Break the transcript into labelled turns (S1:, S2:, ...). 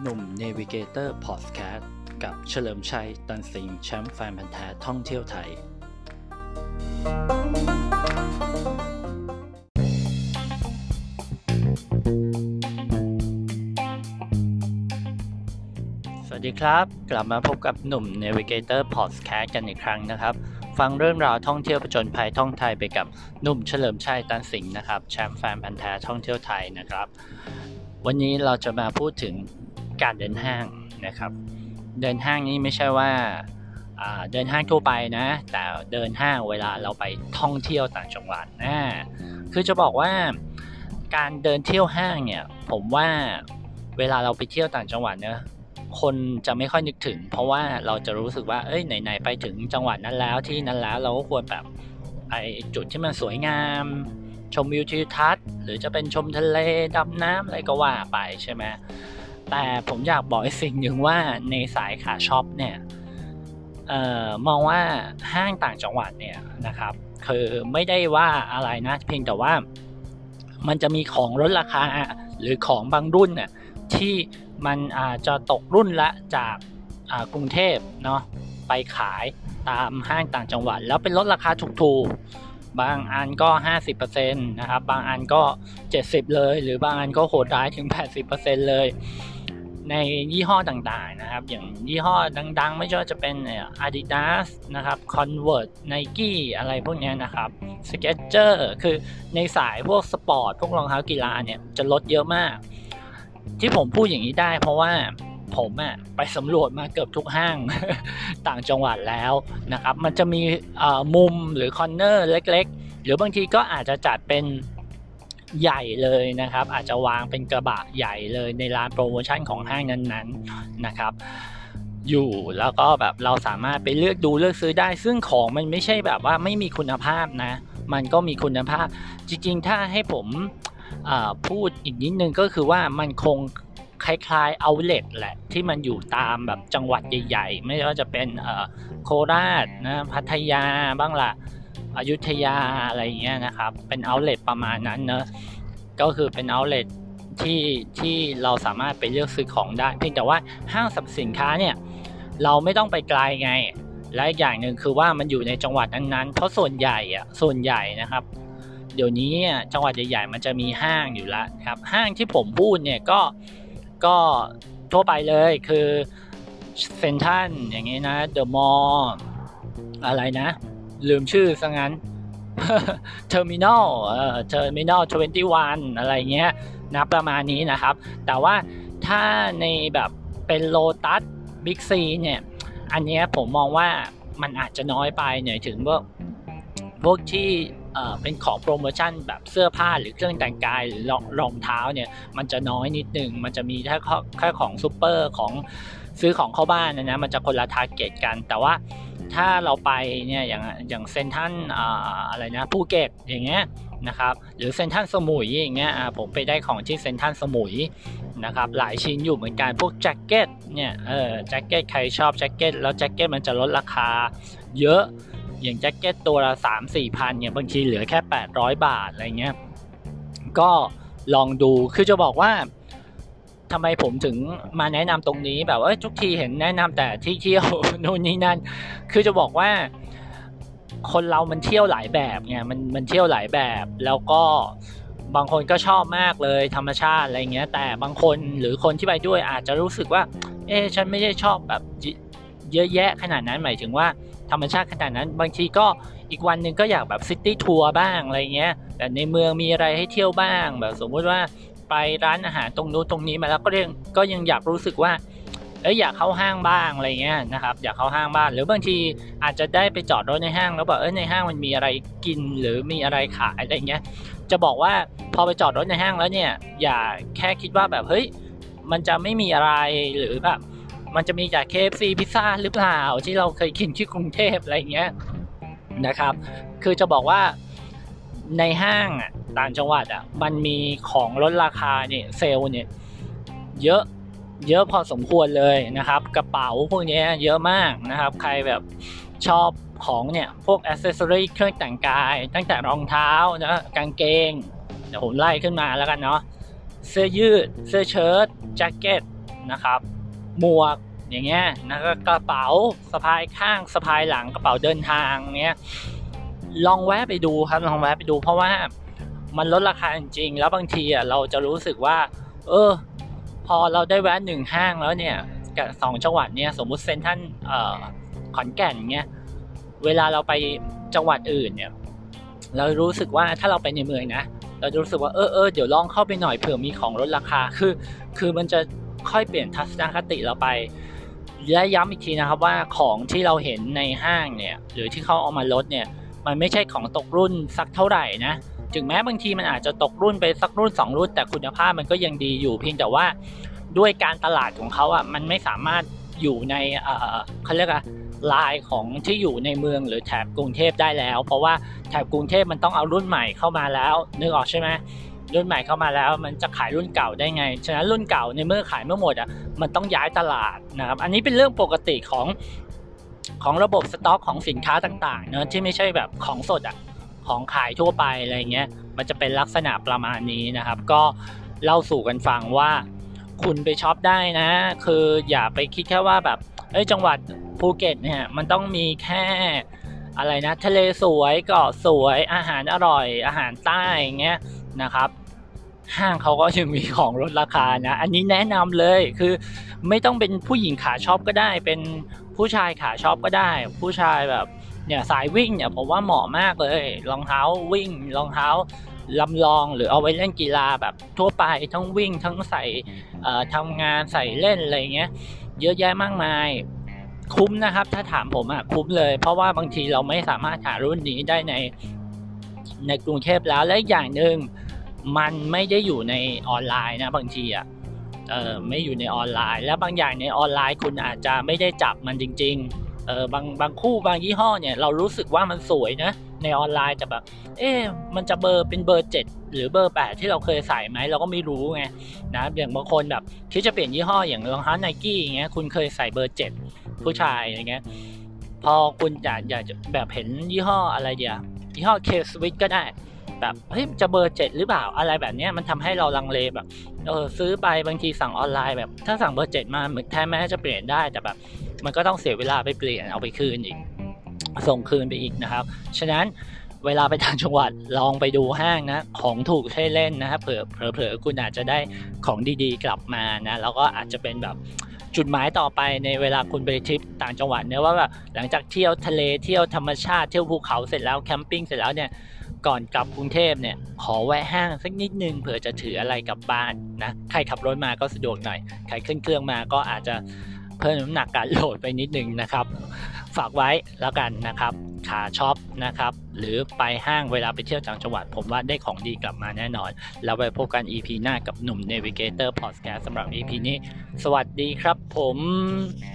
S1: หนุ่มเนวิเกเตอร์พอดแคสต์กับเฉลิมชัยตันสิงห์แชมป์แฟนพันธุ์แท้ท่องเที่ยวไทยสวัสดีครับกลับมาพบกับหนุ่ม Navigator Podcast กันอีกครั้งนะครับฟังเรื่องราวท่องเที่ยวผจญภัยท่องไทยไปกับหนุ่มเฉลิมชัยตันสิงห์นะครับแชมป์แฟนพันธุ์แท้ท่องเที่ยวไทยนะครับวันนี้เราจะมาพูดถึงการเดินห้างนะครับเดินห้างนี้ไม่ใช่ว่าเดินห้างทั่วไปนะแต่เดินห้างเวลาเราไปท่องเที่ยวต่างจังหวัดคือจะบอกว่าการเดินเที่ยวห้างเนี่ยผมว่าเวลาเราไปเที่ยวต่างจังหวัดเนี่ยคนจะไม่ค่อยนึกถึงเพราะว่าเราจะรู้สึกว่าไหนๆไปถึงจังหวัดนั้นแล้วที่นั้นแล้วเราก็ควรแบบไปจุดที่มันสวยงามชมวิวทิวทัศน์หรือจะเป็นชมทะเลดำน้ำอะไรก็ว่าไปใช่ไหมแต่ผมอยากบอกอีกสิ่งหนึ่งว่าในสายขาช็อปเนี่ยมองว่าห้างต่างจังหวัดเนี่ยนะครับคือไม่ได้ว่าอะไรนะเพียงแต่ว่ามันจะมีของลดราคาหรือของบางรุ่นน่ะที่มันอาจจะตกรุ่นละจากกรุงเทพเนาะไปขายตามห้างต่างจังหวัดแล้วเป็นลดราคาถูกๆบางอันก็ 50% นะครับบางอันก็ 70% เลยหรือบางอันก็โหดร้ายถึง 80% เลยในยี่ห้อต่างๆนะครับอย่างยี่ห้อดังๆไม่ว่าจะเป็น Adidas นะครับ Converse Nike อะไรพวกนี้นะครับ Skechers คือในสายพวกสปอร์ตพวกรองเท้ากีฬาเนี่ยจะลดเยอะมากที่ผมพูดอย่างนี้ได้เพราะว่าผมไปสำรวจมาเกือบทุกห้าง ต่างจังหวัดแล้วนะครับมันจะมีมุมหรือคอร์เนอร์เล็กๆหรือบางทีก็อาจจะจัดเป็นใหญ่เลยนะครับอาจจะวางเป็นกระบะใหญ่เลยในร้านโปรโมชั่นของห้างนั้นๆนะครับอยู่แล้วก็แบบเราสามารถไปเลือกดูเลือกซื้อได้ซึ่งของมันไม่ใช่แบบว่าไม่มีคุณภาพนะมันก็มีคุณภาพจริงๆถ้าให้ผมพูดอีกนิดนึงก็คือว่ามันคงคล้ายๆoutlet แหละที่มันอยู่ตามแบบจังหวัดใหญ่ๆไม่ว่าจะเป็นโคราชนะพัทยาบ้างล่ะอยุธยาอะไรอย่างเงี้ยนะครับเป็นoutletประมาณนั้นเนอะก็คือเป็นoutletที่เราสามารถไปเลือกซื้อของได้เพียงแต่ว่าห้างสรรพสินค้าเนี่ยเราไม่ต้องไปไกลไงและอีกอย่างหนึ่งคือว่ามันอยู่ในจังหวัดนั้นๆเพราะส่วนใหญ่นะครับเดี๋ยวนี้จังหวัดใหญ่ๆมันจะมีห้างอยู่แล้วครับห้างที่ผมพูดเนี่ยก็ทั่วไปเลยคือเซ็นทรัลอย่างงี้นะเดอะมอลล์อะไรนะลืมชื่อซะงั้น เทอร์มินอล21อะไรเงี้ยนะประมาณนี้นะครับแต่ว่าถ้าในแบบเป็นโลตัสบิ๊กซีเนี่ยอันนี้ผมมองว่ามันอาจจะน้อยไปหน่อยถึงพวกที่เป็นของโปรโมชั่นแบบเสื้อผ้าหรือเครื่องแต่งกายหรือรองเท้าเนี่ยมันจะน้อยนิดนึงมันจะมีแค่ของซูเปอร์ของซื้อของเข้าบ้านนะมันจะคนละทาร์เก็ตกันแต่ว่าถ้าเราไปเนี่ยอย่างเซ็นทรัลอะไรนะภูเก็ตอย่างเงี้ยนะครับหรือเซ็นทรัลสมุยอย่างเงี้ยผมไปได้ของที่เซ็นทรัลสมุยนะครับหลายชิ้นอยู่เหมือนกันพวกแจ็คเก็ตเนี่ยแจ็คเก็ตใครชอบแจ็คเก็ตแล้วแจ็คเก็ตมันจะลดราคาเยอะอย่างแจ็คเก็ตตัวละ 3-4 พันเนี่ยบางทีเหลือแค่800 บาทอะไรเงี้ยก็ลองดูคือจะบอกว่าทำไมผมถึงมาแนะนำตรงนี้แบบว่าทุกทีเห็นแนะนำแต่ที่เที่ยวโน่นนี่นั่นคือจะบอกว่าคนเรามันเที่ยวหลายแบบไงมันเที่ยวหลายแบบแล้วก็บางคนก็ชอบมากเลยธรรมชาติอะไรเงี้ยแต่บางคนหรือคนที่ไปด้วยอาจจะรู้สึกว่าฉันไม่ได้ชอบแบบเยอะแยะขนาดนั้นหมายถึงว่าธรรมชาติขนาดนั้นบางทีก็อีกวันหนึ่งก็อยากแบบซิตี้ทัวร์บ้างอะไรเงี้ยแต่ในเมืองมีอะไรให้เที่ยวบ้างแบบสมมุติว่าไปร้านอาหารตรงนู้นตรงนี้มาแล้วก็ยังอยากรู้สึกว่าอยากเข้าห้างบ้างอะไรเงี้ยนะครับอยากเข้าห้างบ้างหรือบางทีอาจจะได้ไปจอดรถในห้างแล้วแบบในห้างมันมีอะไรกินหรือมีอะไรขายอะไรเงี้ยจะบอกว่าพอไปจอดรถในห้างแล้วเนี่ยอย่าแค่คิดว่าแบบมันจะไม่มีอะไรหรือแบบมันจะมีจาก KFC พิซซ่าหรือเปล่าที่เราเคยกินที่กรุงเทพอะไรเงี้ยนะครับคือจะบอกว่าในห้างต่างจังหวัดมันมีของลดราคาเนี่ยเซลล์เนี่ยเยอะพอสมควรเลยนะครับกระเป๋าพวกนี้เยอะมากนะครับใครแบบชอบของเนี่ยพวกแอคเซสซอรี่เครื่องแต่งกายตั้งแต่รองเท้านะกางเกงเดี๋ยวผมไล่ขึ้นมาแล้วกันเนาะเสื้อยืดเสื้อเชิ้ตแจ็คเก็ตนะครับหมวกอย่างเงี้ยนะก็กระเป๋าสะพายข้างสะพายหลังกระเป๋าเดินทางเงี้ยลองแวะไปดูครับลองแวะไปดูเพราะว่ามันลดราคาจริงๆแล้วบางทีเราจะรู้สึกว่าพอเราได้แวะ1ห้างแล้วเนี่ยกับ2จังหวัดเนี่ยสมมุติเซ็นทรัลขอนแก่นเงี้ยเวลาเราไปจังหวัดอื่นเนี่ยเรารู้สึกว่าถ้าเราไปในเมืองนะเราจะรู้สึกว่าเดี๋ยวลองเข้าไปหน่อยเผื่อมีของลดราคาคือมันจะค่อยเปลี่ยนทัศนคติเราไปและย้ำอีกทีนะครับว่าของที่เราเห็นในห้างเนี่ยหรือที่เขาเอามาลดเนี่ยมันไม่ใช่ของตกรุ่นสักเท่าไหร่นะถึงแม้บางทีมันอาจจะตกรุ่นไปสักรุ่น2รุ่นแต่คุณภาพมันก็ยังดีอยู่เพียงแต่ว่าด้วยการตลาดของเขามันไม่สามารถอยู่ในเขาเรียกลายของที่อยู่ในเมืองหรือแถบกรุงเทพได้แล้วเพราะว่าแถบกรุงเทพมันต้องเอารุ่นใหม่เข้ามาแล้วนึกออกใช่ไหมรุ่นใหม่เข้ามาแล้วมันจะขายรุ่นเก่าได้ไงฉะนั้นรุ่นเก่าในเมื่อขายไม่หมดมันต้องย้ายตลาดนะครับอันนี้เป็นเรื่องปกติของระบบสต็อกของสินค้าต่างๆเนอะที่ไม่ใช่แบบของสดของขายทั่วไปอะไรเงี้ยมันจะเป็นลักษณะประมาณนี้นะครับก็เล่าสู่กันฟังว่าคุณไปช็อปได้นะคืออย่าไปคิดแค่ว่าแบบจังหวัดภูเก็ตเนี่ยมันต้องมีแค่อะไรนะทะเลสวยเกาะสวยอาหารอร่อยอาหารใต้อย่างเงี้ยนะครับห้างเขาก็ยังมีของลดราคานะอันนี้แนะนำเลยคือไม่ต้องเป็นผู้หญิงขาช็อปก็ได้เป็นผู้ชายขาช็อปก็ได้ผู้ชายแบบเนี่ยสายวิ่งเนี่ยผมว่าเหมาะมากเลยรองเท้าวิ่งรองเท้าลำลองหรือเอาไว้เล่นกีฬาแบบทั่วไปทั้งวิ่งทั้งใส่ทำงานใส่เล่นอะไรเงี้ยเยอะแยะมากมายคุ้มนะครับถ้าถามผมคุ้มเลยเพราะว่าบางทีเราไม่สามารถหารุ่นนี้ได้ในกรุงเทพแล้วและอย่างหนึ่งมันไม่ได้อยู่ในออนไลน์นะบางทีไม่อยู่ในออนไลน์และบางอย่างในออนไลน์คุณอาจจะไม่ได้จับมันจริงๆบางคู่บางยี่ห้อเนี่ยเรารู้สึกว่ามันสวยนะในออนไลน์แต่แบบมันจะเป็นเบอร์7หรือเบอร์8ที่เราเคยใส่ไหมเราก็ไม่รู้ไงนะอย่างบางคนแบบคิดจะเปลี่ยนยี่ห้ออย่างรองเท้า Nike อย่างเงี้ยคุณเคยใส่เบอร์7ผู้ชายอย่างเงี้ยพอคุณอยากจะแบบเห็นยี่ห้ออะไรเดียวยี่ห้อ K-Swiss ก็ได้แบบจะเบอร์7หรือเปล่าอะไรแบบนี้มันทำให้เราลังเลแบบซื้อไปบางทีสั่งออนไลน์แบบถ้าสั่งเบอร์7มาเหมือนแท้แม้จะเปลี่ยนได้แต่แบบมันก็ต้องเสียเวลาไปเปลี่ยนเอาไปคืนอีกส่งคืนไปอีกนะครับฉะนั้นเวลาไปต่างจังหวัดลองไปดูห้างนะของถูกใช้เล่นนะครับเผลอคุณอาจจะได้ของดีๆกลับมานะแล้วก็อาจจะเป็นแบบจุดหมายต่อไปในเวลาคุณไปทริปต่างจังหวัดเนี่ยว่าแบบหลังจากเที่ยวทะเลเที่ยวธรรมชาติเที่ยวภูเขาเสร็จแล้วแคมปิ้งเสร็จแล้วเนี่ยก่อนกลับกรุงเทพเนี่ยขอแวะห้างสักนิดนึงเผื่อจะถืออะไรกลับบ้านนะใครขับรถมาก็สะดวกหน่อยใครขึ้นเครื่องมาก็อาจจะเพิ่มน้ำหนักการโหลดไปนิดนึงนะครับฝากไว้แล้วกันนะครับขาช็อปนะครับหรือไปห้างเวลาไปเที่ยวต่างจังหวัดผมว่าได้ของดีกลับมาแน่นอนแล้วไปพบกัน EP หน้ากับหนุ่ม Navigator Podcast สำหรับ EP นี้สวัสดีครับผม